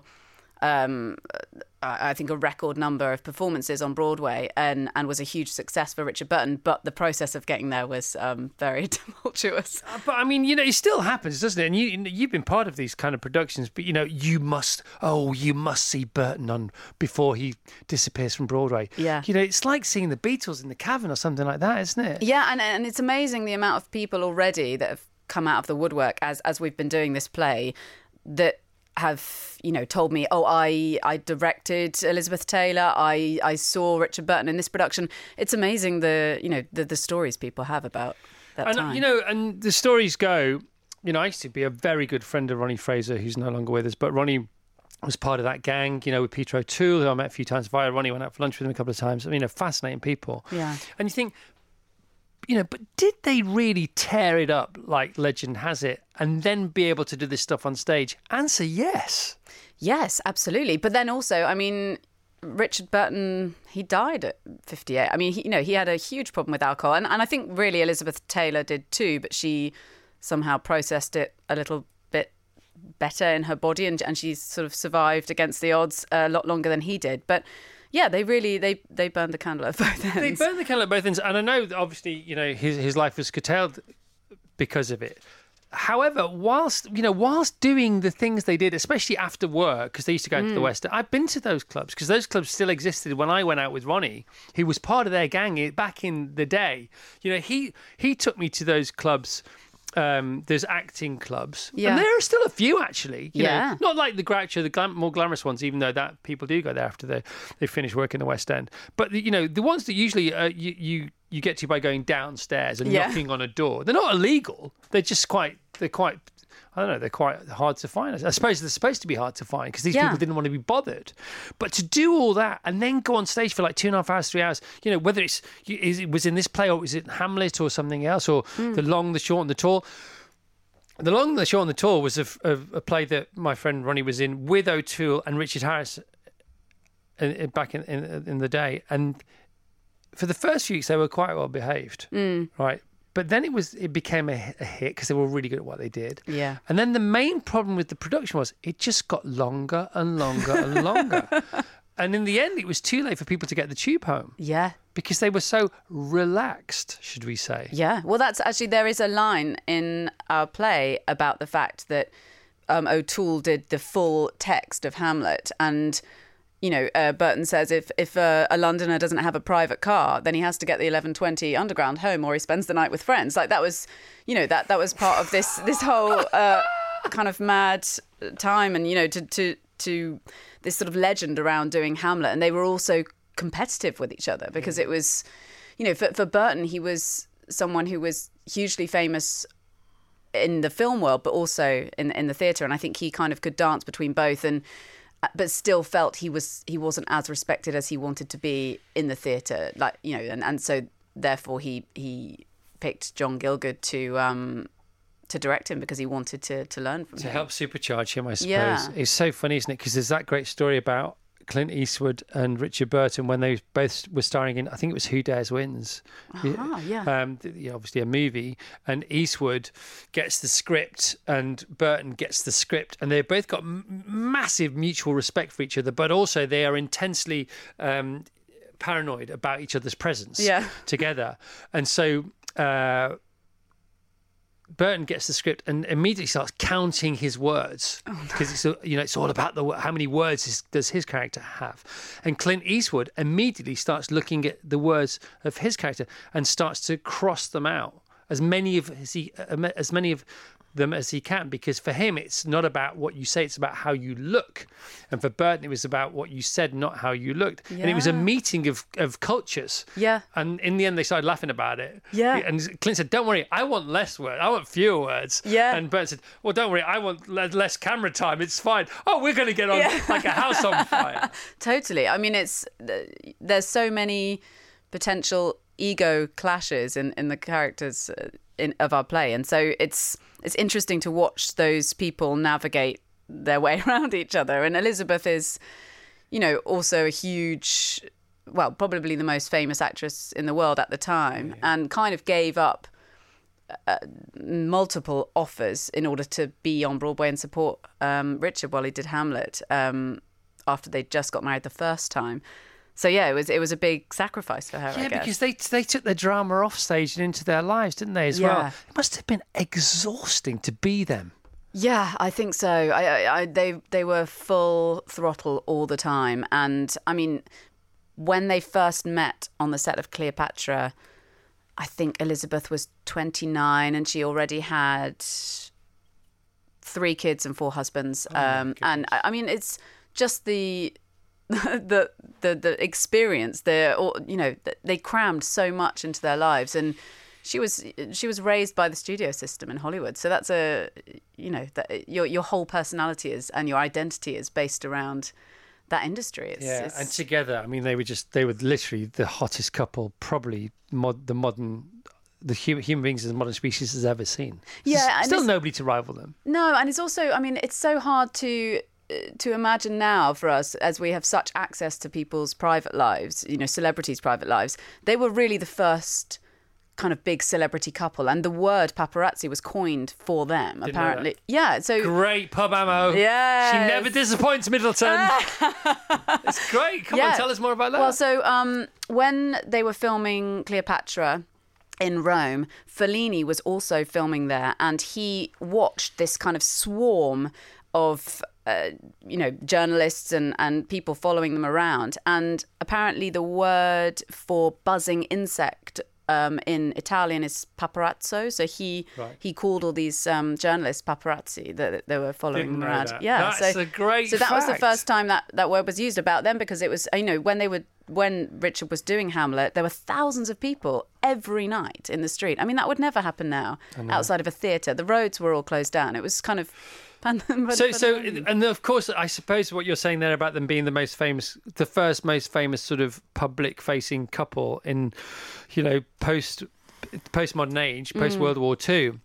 um I think a record number of performances on Broadway, and, and was a huge success for Richard Burton. But the process of getting there was um, very tumultuous. But I mean, you know, it still happens, doesn't it? And you, you've been part of these kind of productions, but you know, you must, oh, you must see Burton on before he disappears from Broadway. Yeah. You know, it's like seeing the Beatles in the Cavern or something like that, isn't it? Yeah, and and it's amazing the amount of people already that have come out of the woodwork as as we've been doing this play that have, you know, told me, oh, I I directed Elizabeth Taylor, I, I saw Richard Burton in this production. It's amazing the, you know, the, the stories people have about that And, time. you know, and the stories go, you know, I used to be a very good friend of Ronnie Fraser, who's no longer with us, but Ronnie was part of that gang, you know, with Peter O'Toole, who I met a few times via Ronnie, went out for lunch with him a couple of times. I mean, they're fascinating people. Yeah. And you think, you know, but did they really tear it up like legend has it and then be able to do this stuff on stage? Answer yes. Yes, absolutely. But then also, I mean, Richard Burton, he died at fifty-eight. I mean, he, you know, he had a huge problem with alcohol. And, and I think really Elizabeth Taylor did too, but she somehow processed it a little bit better in her body, and, and she sort of survived against the odds a lot longer than he did. But yeah, they really, they, they burned the candle at both ends. They burned the candle at both ends. And I know, that obviously, you know, his, his life was curtailed because of it. however, whilst you know, whilst doing the things they did, especially after work, because they used to go into the West, I've been to those clubs because those clubs still existed when I went out with Ronnie, who was part of their gang back in the day. You know, he he took me to those clubs. Um, there's acting clubs, Yeah. and there are still a few actually. You Yeah. know, not like the Groucho, the glam- more glamorous ones, even though that people do go there after they they finish work in the West End. But the, you know, the ones that usually uh, you, you you get to by going downstairs and Yeah. knocking on a door, they're not illegal. They're just quite they're quite. I don't know, they're quite hard to find. I suppose they're supposed to be hard to find because these Yeah. people didn't want to be bothered. But to do all that and then go on stage for like two and a half hours, three hours, you know, whether it's is it was in this play or was it Hamlet or something else or Mm. The Long, the Short and the Tall. The Long, the Short and the Tall was a, a, a play that my friend Ronnie was in with O'Toole and Richard Harris in, in, back in, in in the day. And for the first few weeks, they were quite well behaved, Mm. right? But then it was it became a, a hit because they were really good at what they did. Yeah. And then the main problem with the production was it just got longer and longer and longer. And in the end, it was too late for people to get the tube home Yeah. because they were so relaxed, should we say? Yeah. Well, that's actually, there is a line in our play about the fact that um, O'Toole did the full text of Hamlet. And, you know, uh, Burton says if, if uh, a Londoner doesn't have a private car, then he has to get the eleven twenty Underground home or he spends the night with friends. Like that was, you know, that, that was part of this, this whole uh, kind of mad time. And, you know, to, to, to this sort of legend around doing Hamlet. And they were also competitive with each other because it was, you know, for, for Burton, he was someone who was hugely famous in the film world, but also in in the theatre. And I think he kind of could dance between both, and but still felt he was he wasn't as respected as he wanted to be in the theatre. Like, you know, and, and so therefore he he picked John Gielgud to um to direct him because he wanted to to learn from To him. help supercharge him, I suppose. Yeah. It's so funny, isn't it? Because there's that great story about Clint Eastwood and Richard Burton when they both were starring in, I think it was Who Dares Wins. Ah, yeah. Um, th- yeah, obviously a movie. And Eastwood gets the script and Burton gets the script. And they've both got m- massive mutual respect for each other, but also they are intensely um, paranoid about each other's presence Yeah. together. And so... Uh, Burton gets the script and immediately starts counting his words because it's you know it's all about the how many words is, does his character have, and Clint Eastwood immediately starts looking at the words of his character and starts to cross them out as many of as he as many of them as he can, because for him it's not about what you say, it's about how you look, and for Burton it was about what you said, not how you looked. And it was a Yeah. meeting of of cultures. Yeah. And in the end they started laughing about it. Yeah. And Clint said, don't worry, I want less words, I want fewer words. Yeah. And Burton said, well, don't worry, I want le- less camera time, it's fine. Oh, we're going to get on Yeah. like a house on fire. Totally. I mean, it's there's so many potential ego clashes in, in the characters uh, in, of our play, and so it's it's interesting to watch those people navigate their way around each other. And Elizabeth is, you know, also a huge, well, probably the most famous actress in the world at the time, yeah. and kind of gave up uh, multiple offers in order to be on Broadway and support um, Richard while he did Hamlet um, after they just got married the first time. So yeah, it was it was a big sacrifice for her. Yeah, I guess. because they they took their drama off stage and into their lives, didn't they? As Yeah. well, it must have been exhausting to be them. Yeah, I think so. I, I, I, they they were full throttle all the time, and I mean, when they first met on the set of Cleopatra, I think Elizabeth was twenty-nine, and she already had three kids and four husbands. Oh, um, and I, I mean, it's just the. the the the experience, the you know they crammed so much into their lives, and she was she was raised by the studio system in Hollywood, so that's a you know that your your whole personality is and your identity is based around that industry. It's, Yeah, it's, and together, I mean, they were just they were literally the hottest couple, probably mod, the modern. The human, human beings as a modern species has ever seen. Yeah, and still it's- nobody to rival them. No, and it's also, I mean, it's so hard to to imagine now for us, as we have such access to people's private lives, you know, celebrities' private lives. They were really the first kind of big celebrity couple, and the word paparazzi was coined for them. Didn't know apparently, that. yeah. So Great pub ammo. Yes. She never disappoints, Middleton. It's great. Come Yeah. on, tell us more about that. Well, so um, when they were filming Cleopatra, in Rome, Fellini was also filming there, and he watched this kind of swarm of uh, you know, journalists and, and people following them around. And apparently the word for buzzing insect um, in Italian is paparazzo. So he Right. he called all these um, journalists paparazzi that, that they were following Didn't them know around. that. Yeah, That's so, a great So that was the fact. first time that, that word was used about them, because it was, you know, when they would when Richard was doing Hamlet, there were thousands of people every night in the street. I mean, that would never happen now outside of a theatre. The roads were all closed down. It was kind of... So, so, and of course, I suppose what you're saying there about them being the most famous, the first most famous sort of public-facing couple in, you know, post postmodern age, post World War Two,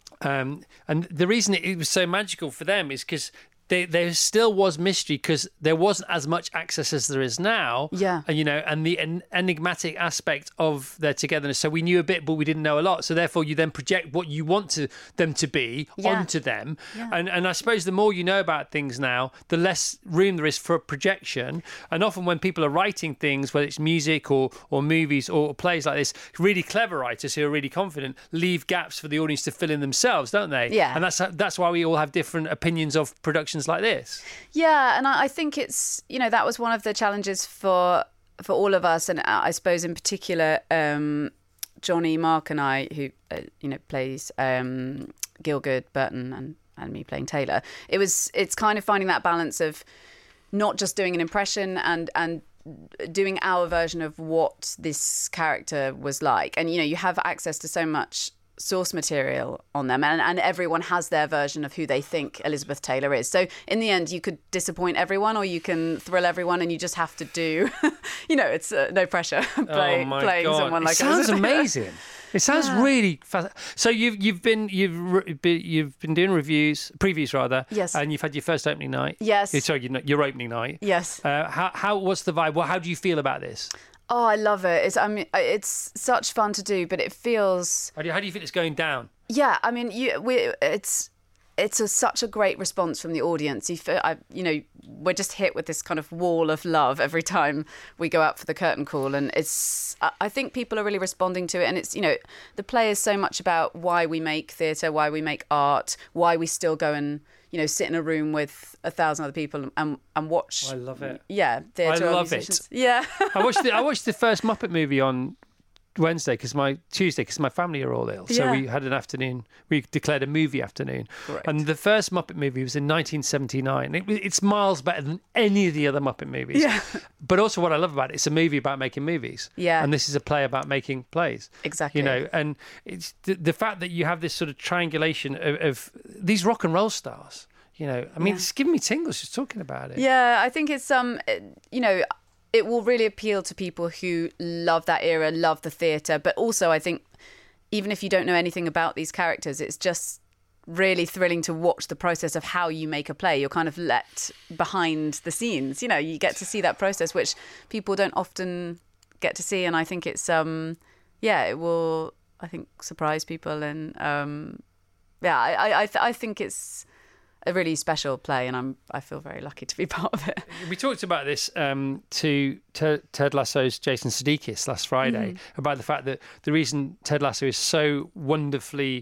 um, and the reason it was so magical for them is because They, there still was mystery because there wasn't as much access as there is now. Yeah. And, you know, and the en- enigmatic aspect of their togetherness. So we knew a bit, but we didn't know a lot. So therefore, you then project what you want to them to be Yeah. onto them. Yeah. And and I suppose the more you know about things now, the less room there is for projection. And often when people are writing things, whether it's music or or movies or plays like this, really clever writers who are really confident leave gaps for the audience to fill in themselves, don't they? Yeah. And that's that's why we all have different opinions of productions like this. Yeah, and I I think it's, you know, that was one of the challenges for for all of us, and I suppose in particular um, Johnny, Mark, and I, who uh, you know plays um, Gielgud, Burton, and and me playing Taylor. It was it's kind of finding that balance of not just doing an impression and and doing our version of what this character was like, and you know you have access to so much source material on them, and, and everyone has their version of who they think Elizabeth Taylor is. So in the end, you could disappoint everyone or you can thrill everyone, and you just have to do, you know, it's uh, no pressure play, oh my playing God. someone like it sounds Elizabeth. amazing. It sounds Yeah. really fast. So you've you've been you've re- be- you've been doing reviews, previews rather. Yes. And you've had your first opening night. Yes. Uh, Sorry, your, your opening night. Yes. Uh, how how what's the vibe? Well, how do you feel about this? Oh, I love it. It's I mean, it's such fun to do, but it feels. How do you, how do you feel it's going down? Yeah, I mean, you we it's it's a, such a great response from the audience. You feel, I, you know, we're just hit with this kind of wall of love every time we go out for the curtain call, and it's. I, I think people are really responding to it, and it's, you know, the play is so much about why we make theatre, why we make art, why we still go and, you know, sit in a room with a thousand other people and and watch. I love it. Yeah, theatre. I or love it. musicians. Yeah. I watched the I watched the first Muppet movie on Wednesday because my Tuesday because my family are all ill, so Yeah. we had an afternoon. We declared a movie afternoon, Great. and the first Muppet movie was in nineteen seventy-nine. It, it's miles better than any of the other Muppet movies. Yeah. But also, what I love about it, it's a movie about making movies. Yeah. And this is a play about making plays. Exactly. You know, and it's the, the fact that you have this sort of triangulation of, of these rock and roll stars. You know, I mean, Yeah. it's giving me tingles just talking about it. Yeah, I think it's um, it- you know, it will really appeal to people who love that era, love the theatre, but also I think even if you don't know anything about these characters, it's just really thrilling to watch the process of how you make a play. You're kind of let behind the scenes. You know, you get to see that process, which people don't often get to see, and I think it's um, yeah, it will I think surprise people, and um, yeah, I I I, th- I think it's a really special play, and I'm I feel very lucky to be part of it. We talked about this um, to Ted, Ted Lasso's Jason Sudeikis last Friday Mm. about the fact that the reason Ted Lasso is so wonderfully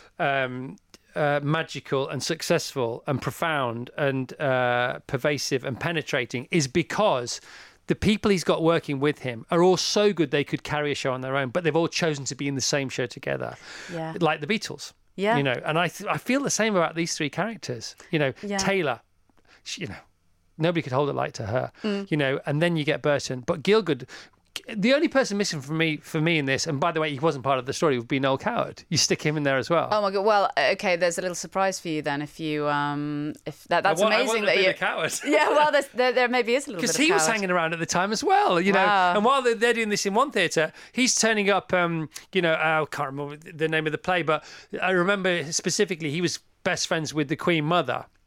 um, uh, magical and successful and profound and uh, pervasive and penetrating is because the people he's got working with him are all so good they could carry a show on their own, but they've all chosen to be in the same show together, Yeah. like the Beatles. Yeah. You know, and I th- I feel the same about these three characters. You know, Yeah. Taylor, she, you know, nobody could hold a light to her. Mm. You know, and then you get Burton, but Gielgud. The only person missing for me, for me in this, and by the way, he wasn't part of the story, would be Noel Coward. You stick him in there as well. Oh my god! Well, okay. There's a little surprise for you then. If you, um, if that, that's I want, amazing I want that a bit you. of Coward. Yeah, well, there's, there, there maybe is a little bit. Because of he was Coward. hanging around at the time as well, you know. Wow. And while they're, they're doing this in one theatre, he's turning up. Um, you know, I can't remember the name of the play, but I remember specifically he was best friends with the Queen Mother.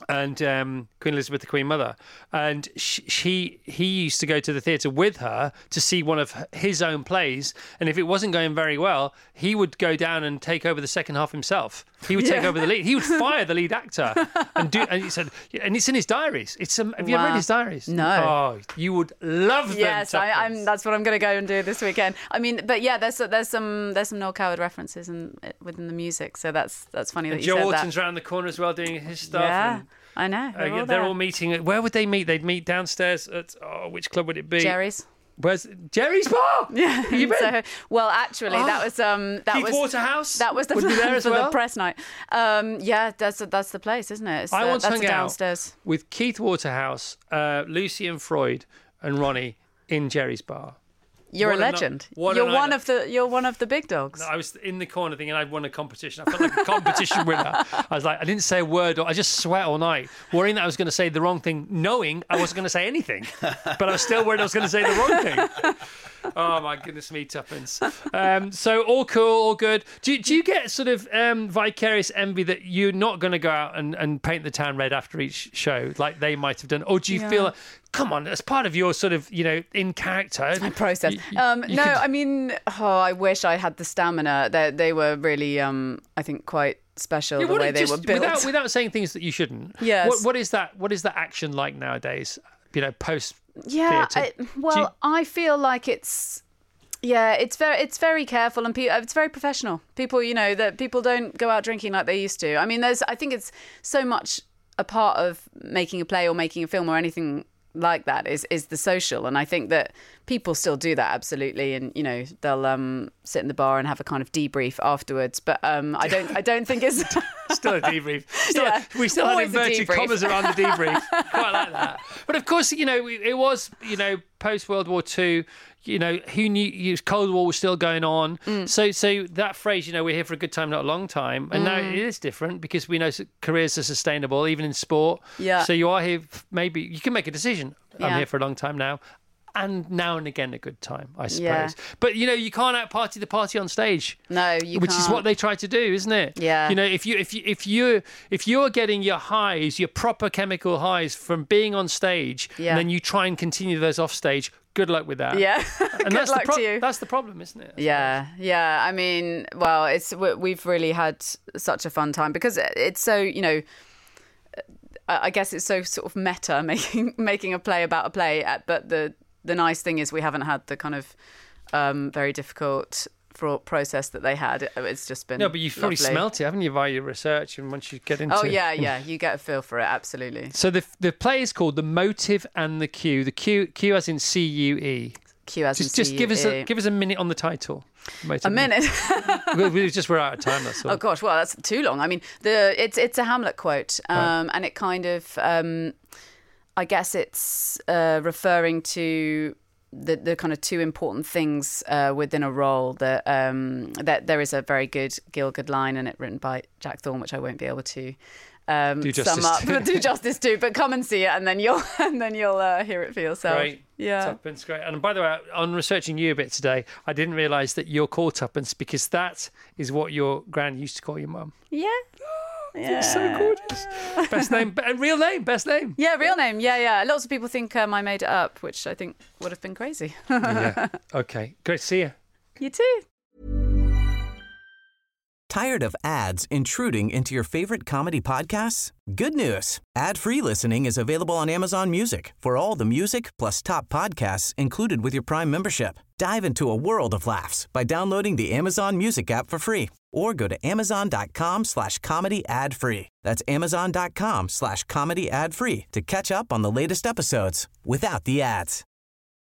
and um, Queen Elizabeth, the Queen Mother, and she, she he used to go to the theatre with her to see one of his own plays, and if it wasn't going very well, he would go down and take over the second half himself. He would take Yeah. over the lead. He would fire the lead actor and do. And he said, and it's in his diaries. It's um, have you ever Wow. read his diaries? No. Oh, you would love them. Yes, I, I'm. Tuppence. That's what I'm going to go and do this weekend. I mean, but yeah, there's there's some there's some Noel Coward references in within the music, so that's that's funny that And you Joe said Orton's that. around the corner as well doing his stuff. Yeah, and, I know. uh, They're, yeah, all, they're there. all meeting. at- Where would they meet? They'd meet downstairs at oh, which club would it be? Jerry's. Where's Jerry's bar? Yeah. You been? So, well, actually, that was um that Keith was Waterhouse that was the would be there as for well? the press night. Um, yeah, that's that's the place, isn't it? It's, I uh, once that's hung the out downstairs. with Keith Waterhouse, uh, Lucy and Freud, and Ronnie in Jerry's bar. You're What a a ni- legend. what a You're night one that- of the you're one of the big dogs. I was in the corner thinking I'd won a competition. I felt like a competition winner. I was like, I didn't say a word. I just sweat all night, worrying that I was going to say the wrong thing, knowing I wasn't going to say anything. But I was still worried I was going to say the wrong thing. Oh, my goodness me, Tuppence. Um, so all cool, all good. Do, do you get sort of um, vicarious envy that you're not going to go out and, and paint the town red after each show like they might have done? Or do you Yeah. feel like, come on, as part of your sort of, you know, in character? My process. you- you- um, you no, could- I mean, oh, I wish I had the stamina. They they were really, um, I think, quite special Yeah, the what way it- they just were built. Without, without saying things that you shouldn't. Yes. What, what is that? What is that action like nowadays? You know, post Yeah, theatre. I, well, I feel like it's yeah, it's very it's very careful and pe- it's very professional. People, you know, that people don't go out drinking like they used to. I mean, there's I think it's so much a part of making a play or making a film or anything like that is is the social, and I think that people still do that absolutely, and you know they'll um sit in the bar and have a kind of debrief afterwards, but um I don't I don't think it's Still a debrief. Still, Yeah, we still had always a inverted debrief. commas around the debrief. Quite like that. But of course, you know, it was, you know, post World War Two. You know, who knew? Cold War was still going on. Mm. So, so that phrase, you know, we're here for a good time, not a long time. And now Mm. it is different because we know s- careers are sustainable, even in sport. Yeah. So you are here. f- Maybe you can make a decision. I'm Yeah. here for a long time now. And now and again, a good time, I suppose. Yeah. But you know, you can't out party the party on stage. no, you Which is can't. what they try to do, isn't it? Yeah. You know, if you if you if you if you're getting your highs, your proper chemical highs from being on stage, Yeah. and then you try and continue those off stage, good luck with that. Yeah, And good that's luck the pro- to you. That's the problem, isn't it? Yeah, yeah. I mean, well, it's we- we've really had such a fun time because it's so, you know, I I guess it's so sort of meta making making a play about a play. uh, But the the nice thing is we haven't had the kind of um, very difficult fraught process that they had. It- It's just been No, but you've probably lovely. smelt it, haven't you, via your research and once you get into Oh it. yeah, yeah. You get a feel for it, absolutely. So the the play is called The Motive and the Cue. The Q Q as in C U E. Q as in Just just give us a C U E. give us a minute on the title. Motive a and the- minute. we, we just we're out of time. That's all. Oh gosh, well that's too long. I mean, the it's it's a Hamlet quote, um, Right. and it kind of, um, I guess it's uh, referring to the the kind of two important things uh, within a role. That um, that there is a very good Gielgud line in it, written by Jack Thorne, which I won't be able to. Um, Do sum justice up, to. do justice to, but come and see it, and then you'll and then you'll uh, hear it for yourself. Great. Yeah. Tuppence, great. And by the way, on researching you a bit today, I didn't realise that you're called Tuppence because that is what your gran used to call your mum. Yeah. Yeah. It's so gorgeous. Best name, be- real name, best name. Yeah, real name. Yeah, yeah. Lots of people think um, I made it up, which I think would have been crazy. Yeah. Okay. Great to see you. You too. Tired of ads intruding into your favorite comedy podcasts? Good news. Ad-free listening is available on Amazon Music for all the music plus top podcasts included with your Prime membership. Dive into a world of laughs by downloading the Amazon Music app for free or go to amazon.com slash comedy ad free. That's amazon.com slash comedy ad free to catch up on the latest episodes without the ads.